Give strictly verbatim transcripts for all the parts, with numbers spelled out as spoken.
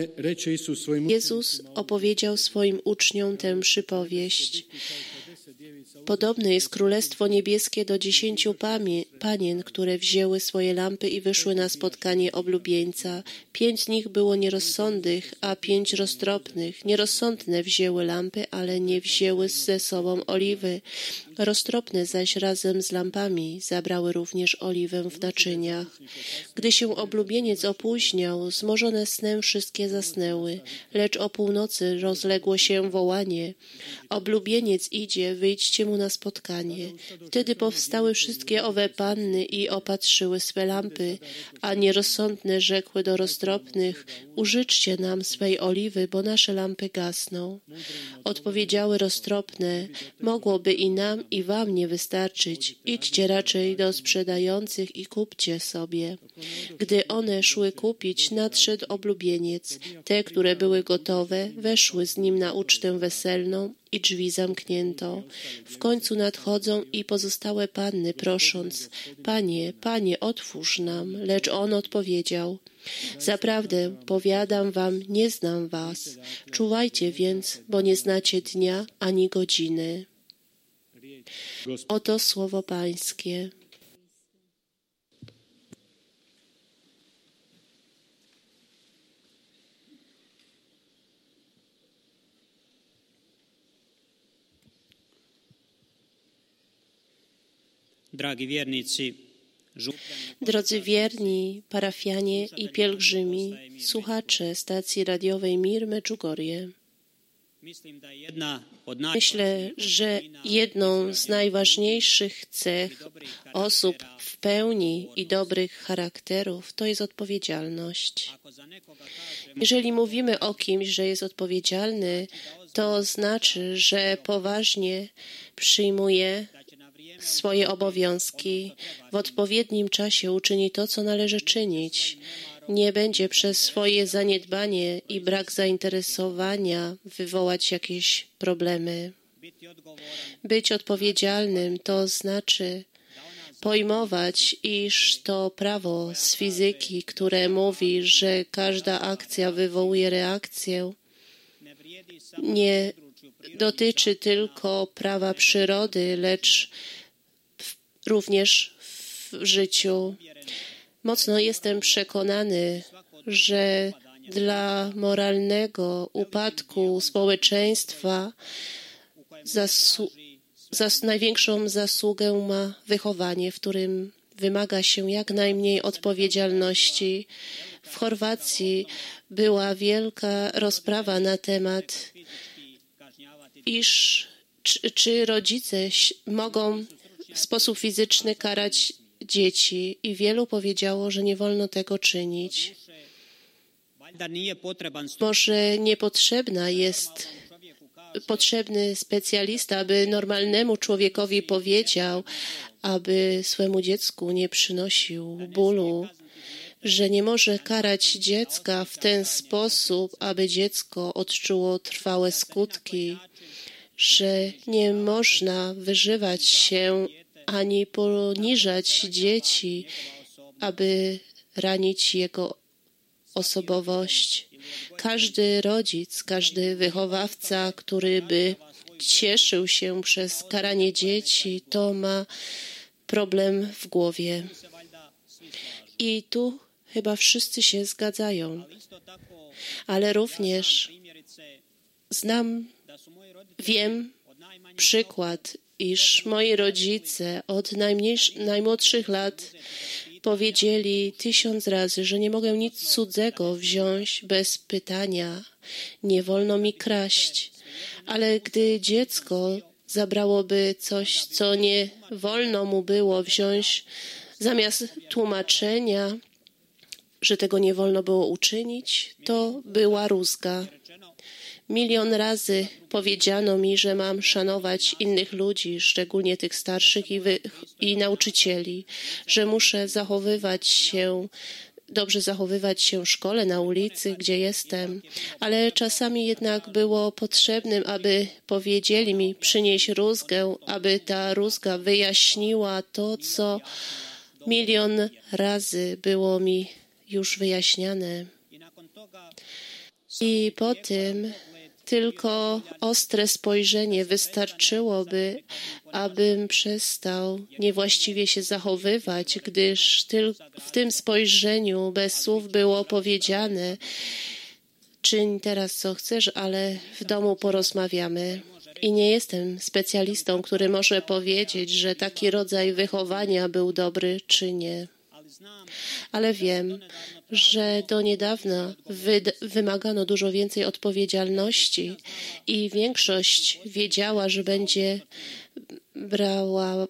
Jezus opowiedział swoim uczniom tę przypowieść. Podobne jest Królestwo Niebieskie do dziesięciu pamie, panien, które wzięły swoje lampy i wyszły na spotkanie oblubieńca. Pięć z nich było nierozsądnych, a pięć roztropnych. Nierozsądne wzięły lampy, ale nie wzięły ze sobą oliwy. Roztropne zaś razem z lampami zabrały również oliwę w naczyniach. Gdy się oblubieniec opóźniał, zmorzone snem wszystkie zasnęły, lecz o północy rozległo się wołanie: oblubieniec idzie, wyjdźcie mu na spotkanie. Wtedy powstały wszystkie owe panny i opatrzyły swe lampy, a nierozsądne rzekły do roztropnych: użyczcie nam swej oliwy, bo nasze lampy gasną. Odpowiedziały roztropne: mogłoby i nam, i wam nie wystarczyć. Idźcie raczej do sprzedających i kupcie sobie. Gdy one szły kupić, nadszedł oblubieniec. Te, które były gotowe, weszły z nim na ucztę weselną i drzwi zamknięto. W końcu nadchodzą i pozostałe panny, prosząc: Panie, Panie, otwórz nam. Lecz on odpowiedział: zaprawdę, powiadam wam, nie znam was. Czuwajcie więc, bo nie znacie dnia ani godziny. Oto słowo Pańskie. Dragi wiernicy, Drodzy wierni, parafianie i pielgrzymi, słuchacze stacji radiowej Mir Medjugorje. Myślę, że jedną z najważniejszych cech osób w pełni i dobrych charakterów to jest odpowiedzialność. Jeżeli mówimy o kimś, że jest odpowiedzialny, to znaczy, że poważnie przyjmuje swoje obowiązki, w odpowiednim czasie uczyni to, co należy czynić. Nie będzie przez swoje zaniedbanie i brak zainteresowania wywołać jakieś problemy. Być odpowiedzialnym to znaczy pojmować, iż to prawo z fizyki, które mówi, że każda akcja wywołuje reakcję, nie dotyczy tylko prawa przyrody, lecz również w życiu. Mocno jestem przekonany, że dla moralnego upadku społeczeństwa zasu- zas- największą zasługę ma wychowanie, w którym wymaga się jak najmniej odpowiedzialności. W Chorwacji była wielka rozprawa na temat, iż czy, czy rodzice mogą w sposób fizyczny karać dzieci i wielu powiedziało, że nie wolno tego czynić. Może niepotrzebna jest potrzebny specjalista, aby normalnemu człowiekowi powiedział, aby swemu dziecku nie przynosił bólu, że nie może karać dziecka w ten sposób, aby dziecko odczuło trwałe skutki, że nie można wyżywać się ani poniżać dzieci, aby ranić jego osobowość. Każdy rodzic, każdy wychowawca, który by cieszył się przez karanie dzieci, to ma problem w głowie. I tu chyba wszyscy się zgadzają. Ale również znam, wiem przykład, iż moi rodzice od najmłodszych lat powiedzieli tysiąc razy, że nie mogę nic cudzego wziąć bez pytania. Nie wolno mi kraść. Ale gdy dziecko zabrałoby coś, co nie wolno mu było wziąć, zamiast tłumaczenia, że tego nie wolno było uczynić, to była rózga. Milion razy powiedziano mi, że mam szanować innych ludzi, szczególnie tych starszych i, wy, i nauczycieli, że muszę zachowywać się, dobrze zachowywać się w szkole, na ulicy, gdzie jestem, ale czasami jednak było potrzebnym, aby powiedzieli mi, przynieść rózgę, aby ta rózga wyjaśniła to, co milion razy było mi już wyjaśniane. I po tym tylko ostre spojrzenie wystarczyłoby, abym przestał niewłaściwie się zachowywać, gdyż w tym spojrzeniu bez słów było powiedziane: czyń teraz co chcesz, ale w domu porozmawiamy. I nie jestem specjalistą, który może powiedzieć, że taki rodzaj wychowania był dobry czy nie. Ale wiem, że do niedawna wymagano dużo więcej odpowiedzialności i większość wiedziała, że będzie brała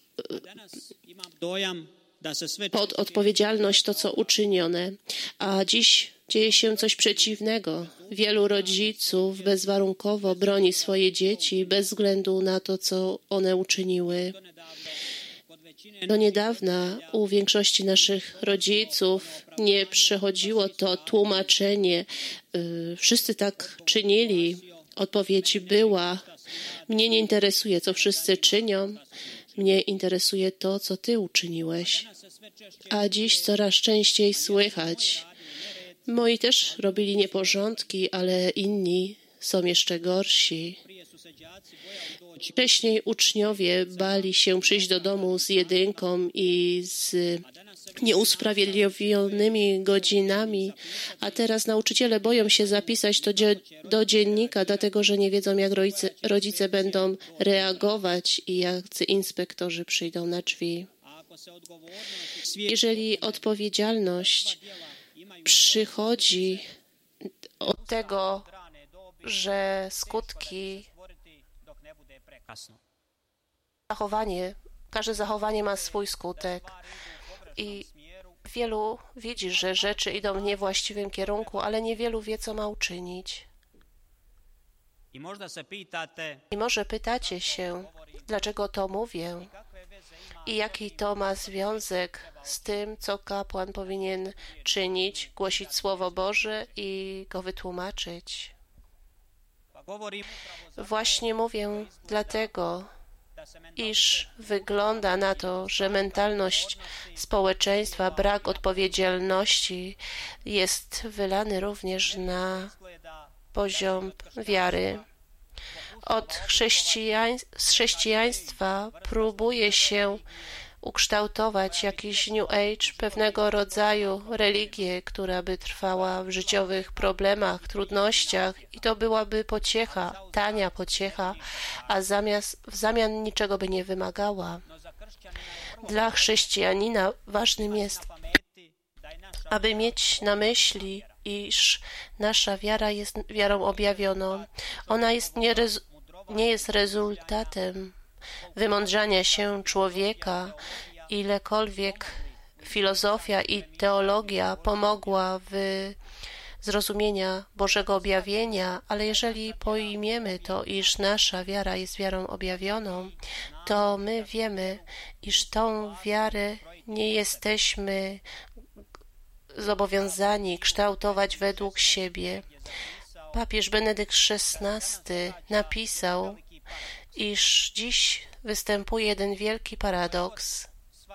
pod odpowiedzialność to, co uczynione. A dziś dzieje się coś przeciwnego. Wielu rodziców bezwarunkowo broni swoje dzieci bez względu na to, co one uczyniły. Do niedawna u większości naszych rodziców nie przychodziło to tłumaczenie. Wszyscy tak czynili. Odpowiedź była: mnie nie interesuje, co wszyscy czynią. Mnie interesuje to, co ty uczyniłeś. A dziś coraz częściej słychać: moi też robili nieporządki, ale inni są jeszcze gorsi. Wcześniej uczniowie bali się przyjść do domu z jedynką i z nieusprawiedliwionymi godzinami, a teraz nauczyciele boją się zapisać to do dziennika, dlatego że nie wiedzą, jak rodzice, rodzice będą reagować i jacy inspektorzy przyjdą na drzwi. Jeżeli odpowiedzialność przychodzi od tego, że skutki zachowanie, każde zachowanie ma swój skutek i wielu widzi, że rzeczy idą w niewłaściwym kierunku, ale niewielu wie, co ma uczynić. I może pytacie się, dlaczego to mówię i jaki to ma związek z tym, co kapłan powinien czynić, głosić Słowo Boże i go wytłumaczyć. Właśnie mówię dlatego, iż wygląda na to, że mentalność społeczeństwa, brak odpowiedzialności jest wylany również na poziom wiary. Od chrześcijań, z chrześcijaństwa próbuje się ukształtować jakiś New Age, pewnego rodzaju religię, która by trwała w życiowych problemach, trudnościach i to byłaby pociecha, tania pociecha, a zamiast, w zamian niczego by nie wymagała. Dla chrześcijanina ważnym jest, aby mieć na myśli, iż nasza wiara jest wiarą objawioną. Ona jest nie, rezu- nie jest rezultatem wymądrzania się człowieka, ilekolwiek filozofia i teologia pomogła w zrozumienia Bożego objawienia, ale jeżeli pojmiemy to, iż nasza wiara jest wiarą objawioną, to my wiemy, iż tą wiarę nie jesteśmy zobowiązani kształtować według siebie. Papież Benedykt szesnasty napisał, iż dziś występuje jeden wielki paradoks.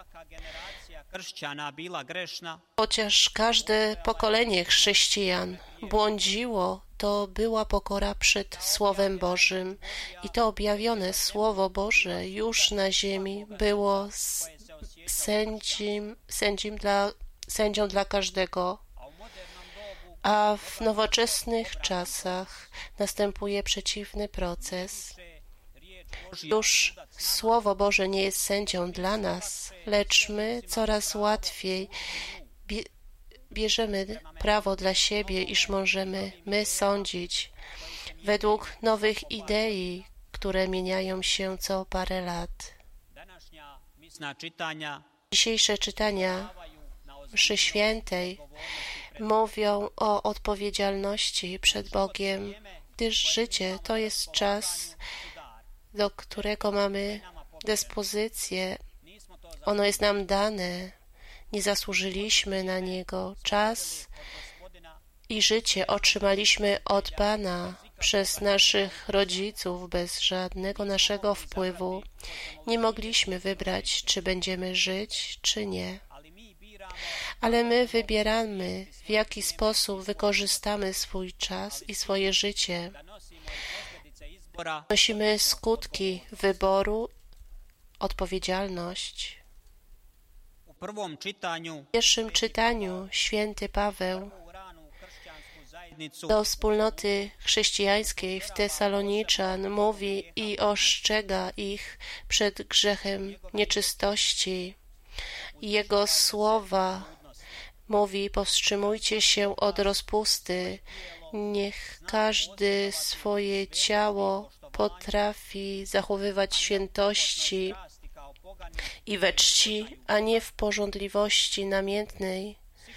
Chociaż każde pokolenie chrześcijan błądziło, to była pokora przed Słowem Bożym i to objawione Słowo Boże już na ziemi było sędzim, sędzim dla, sędzią dla każdego. A w nowoczesnych czasach następuje przeciwny proces. Już Słowo Boże nie jest sędzią dla nas, lecz my coraz łatwiej bierzemy prawo dla siebie, iż możemy my sądzić według nowych idei, które mieniają się co parę lat. Dzisiejsze czytania mszy świętej mówią o odpowiedzialności przed Bogiem, gdyż życie to jest czas, do którego mamy dyspozycję. Ono jest nam dane. Nie zasłużyliśmy na niego. Czas i życie otrzymaliśmy od Pana przez naszych rodziców bez żadnego naszego wpływu. Nie mogliśmy wybrać, czy będziemy żyć, czy nie. ale my wybieramy, w jaki sposób wykorzystamy swój czas i swoje życie. Nosimy skutki wyboru, odpowiedzialność. W pierwszym czytaniu święty Paweł do wspólnoty chrześcijańskiej w Tesaloniczan mówi i ostrzega ich przed grzechem nieczystości. Jego słowa mówi: powstrzymujcie się od rozpusty, niech każdy swoje ciało potrafi zachowywać świętości i we czci, a nie w pożądliwości namiętnej,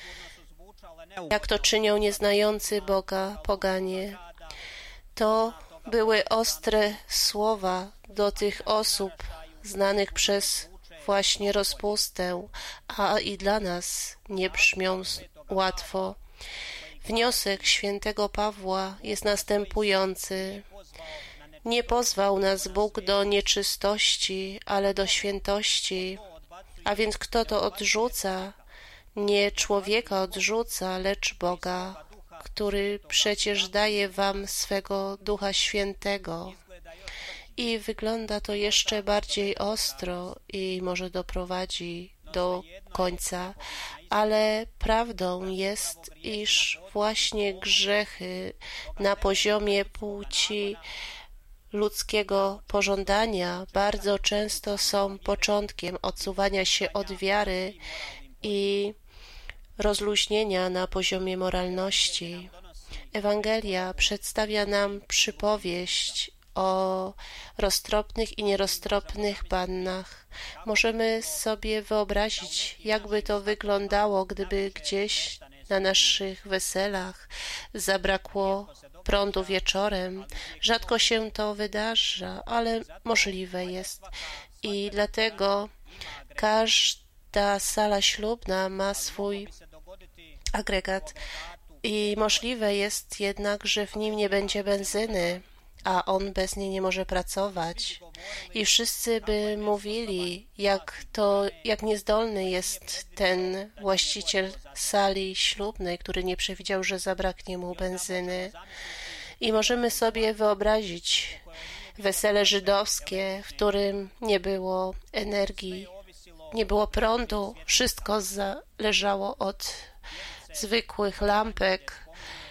jak to czynią nieznający Boga poganie. To były ostre słowa do tych osób znanych przez właśnie rozpustę, a i dla nas nie brzmią łatwo. Wniosek świętego Pawła jest następujący. Nie pozwał nas Bóg do nieczystości, ale do świętości. A więc kto to odrzuca? Nie człowieka odrzuca, lecz Boga, który przecież daje wam swego Ducha Świętego. I wygląda to jeszcze bardziej ostro i może doprowadzi do końca, ale prawdą jest, iż właśnie grzechy na poziomie płci ludzkiego pożądania bardzo często są początkiem odsuwania się od wiary i rozluźnienia na poziomie moralności. Ewangelia przedstawia nam przypowieść o roztropnych i nieroztropnych pannach. Możemy sobie wyobrazić, jakby to wyglądało, gdyby gdzieś na naszych weselach zabrakło prądu wieczorem. Rzadko się to wydarza, ale możliwe jest. I dlatego każda sala ślubna ma swój agregat i możliwe jest jednak, że w nim nie będzie benzyny, a on bez niej nie może pracować. I wszyscy by mówili, jak to, jak niezdolny jest ten właściciel sali ślubnej, który nie przewidział, że zabraknie mu benzyny. I możemy sobie wyobrazić wesele żydowskie, w którym nie było energii, nie było prądu, wszystko zależało od zwykłych lampek.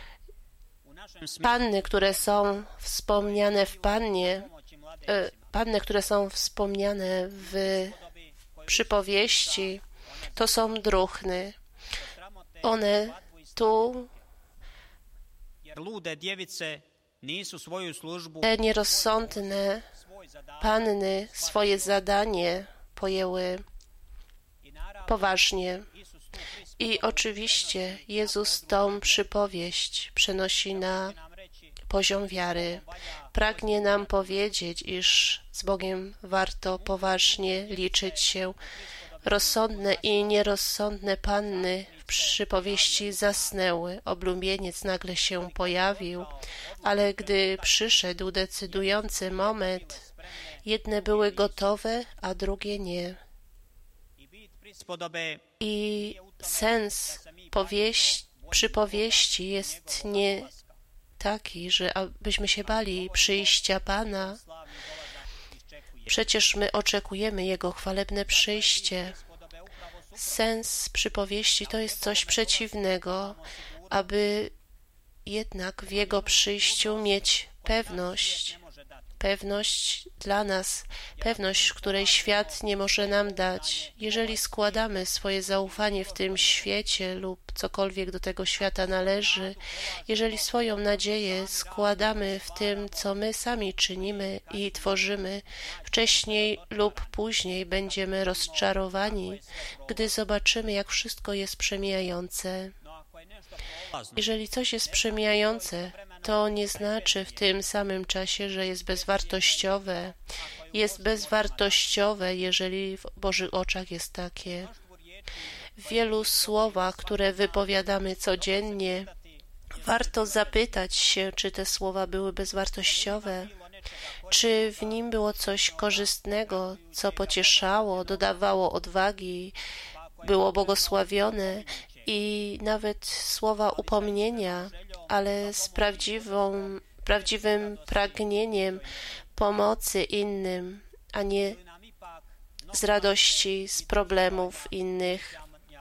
Panny, które są wspomniane w Pannie, panny, które są wspomniane w przypowieści, to są druhny. One tu, te nierozsądne panny, swoje zadanie pojęły poważnie. I oczywiście Jezus tą przypowieść przenosi na poziom wiary. Pragnie nam powiedzieć, iż z Bogiem warto poważnie liczyć się. Rozsądne i nierozsądne panny w przypowieści zasnęły. Oblubieniec nagle się pojawił, ale gdy przyszedł decydujący moment, jedne były gotowe, a drugie nie. I sens powieści, przypowieści jest nie taki, że abyśmy się bali przyjścia Pana. Przecież my oczekujemy Jego chwalebne przyjście. Sens przypowieści to jest coś przeciwnego, aby jednak w Jego przyjściu mieć pewność. Pewność dla nas, pewność, której świat nie może nam dać. Jeżeli składamy swoje zaufanie w tym świecie lub cokolwiek do tego świata należy, jeżeli swoją nadzieję składamy w tym, co my sami czynimy i tworzymy, wcześniej lub później będziemy rozczarowani, gdy zobaczymy, jak wszystko jest przemijające. Jeżeli coś jest przemijające, to nie znaczy w tym samym czasie, że jest bezwartościowe. Jest bezwartościowe, jeżeli w Bożych oczach jest takie. W wielu słowach, które wypowiadamy codziennie, warto zapytać się, czy te słowa były bezwartościowe, czy w nim było coś korzystnego, co pocieszało, dodawało odwagi, było błogosławione i nawet słowa upomnienia, ale z prawdziwą, prawdziwym pragnieniem pomocy innym, a nie z radości z problemów innych.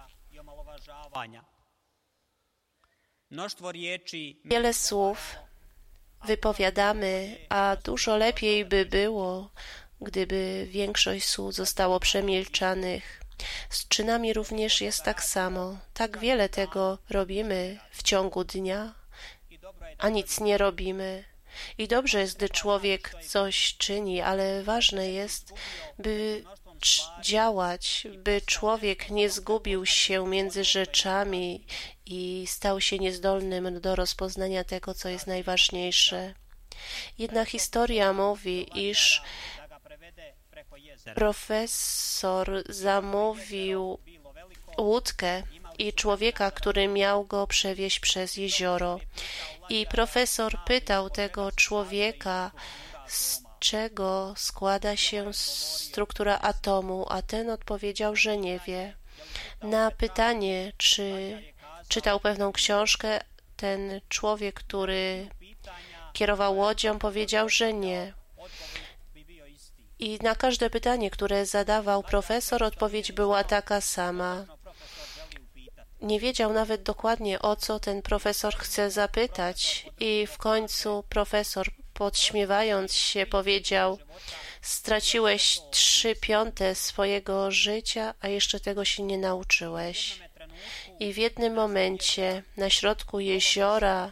Wiele słów wypowiadamy, a dużo lepiej by było, gdyby większość słów zostało przemilczanych. Z czynami również jest tak samo. Tak wiele tego robimy w ciągu dnia, a nic nie robimy. I dobrze jest, gdy człowiek coś czyni, ale ważne jest, by działać, by człowiek nie zgubił się między rzeczami i stał się niezdolnym do rozpoznania tego, co jest najważniejsze. Jedna historia mówi, iż profesor zamówił łódkę i człowieka, który miał go przewieźć przez jezioro. I profesor pytał tego człowieka, z czego składa się struktura atomu, a ten odpowiedział, że nie wie. Na pytanie, czy czytał pewną książkę, ten człowiek, który kierował łodzią, powiedział, że nie. I na każde pytanie, które zadawał profesor, odpowiedź była taka sama. Nie wiedział nawet dokładnie, o co ten profesor chce zapytać i w końcu profesor, podśmiewając się, powiedział: straciłeś trzy piąte swojego życia, a jeszcze tego się nie nauczyłeś. I w jednym momencie na środku jeziora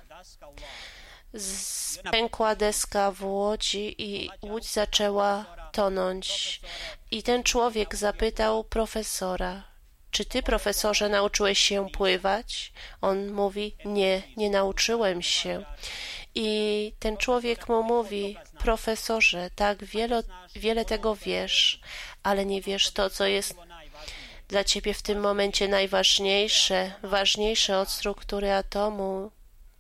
pękła deska w łodzi i łódź zaczęła tonąć. I ten człowiek zapytał profesora: czy ty, profesorze, nauczyłeś się pływać? On mówi: nie, nie nauczyłem się. I ten człowiek mu mówi: profesorze, tak wiele, wiele tego wiesz, ale nie wiesz to, co jest dla ciebie w tym momencie najważniejsze, ważniejsze od struktury atomu.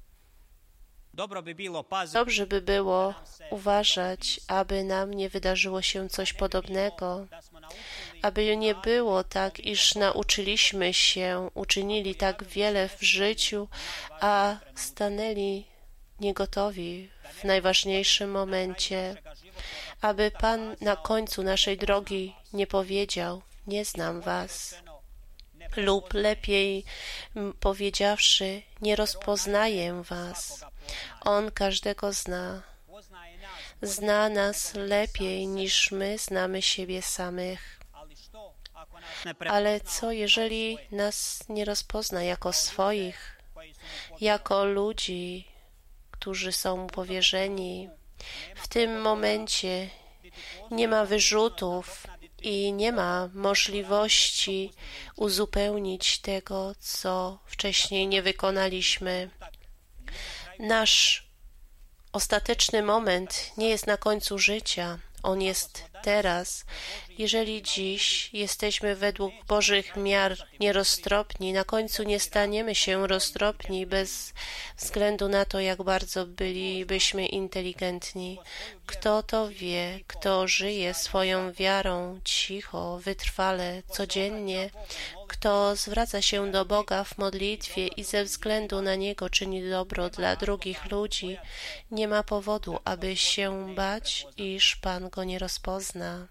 Dobrze by było uważać, aby nam nie wydarzyło się coś podobnego, aby nie było tak, iż nauczyliśmy się, uczynili tak wiele w życiu, a stanęli niegotowi w najważniejszym momencie, aby Pan na końcu naszej drogi nie powiedział: nie znam was, lub lepiej powiedziawszy: nie rozpoznaję was. On każdego zna. Zna nas lepiej, niż my znamy siebie samych. Ale co, jeżeli nas nie rozpozna jako swoich, jako ludzi, którzy są mu powierzeni? W tym momencie nie ma wyrzutów i nie ma możliwości uzupełnić tego, co wcześniej nie wykonaliśmy. Nasz ostateczny moment nie jest na końcu życia, on jest teraz. Jeżeli dziś jesteśmy według Bożych miar nieroztropni, na końcu nie staniemy się roztropni bez względu na to, jak bardzo bylibyśmy inteligentni. Kto to wie, kto żyje swoją wiarą cicho, wytrwale, codziennie, kto zwraca się do Boga w modlitwie i ze względu na Niego czyni dobro dla drugich ludzi, nie ma powodu, aby się bać, iż Pan go nie rozpozna.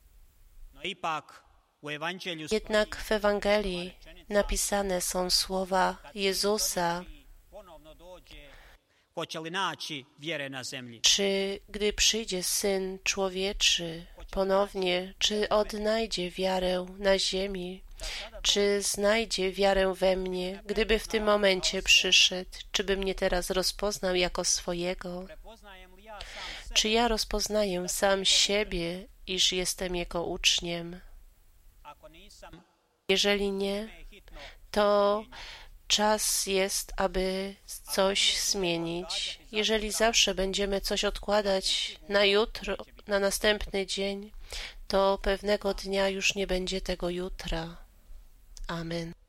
Jednak w Ewangelii napisane są słowa Jezusa: czy gdy przyjdzie Syn Człowieczy ponownie, czy odnajdzie wiarę na ziemi? Czy znajdzie wiarę we mnie, gdyby w tym momencie przyszedł? Czy by mnie teraz rozpoznał jako swojego? Czy ja rozpoznaję sam siebie, iż jestem Jego uczniem? Jeżeli nie, to czas jest, aby coś zmienić. Jeżeli zawsze będziemy coś odkładać na jutro, na następny dzień, to pewnego dnia już nie będzie tego jutra. Amen.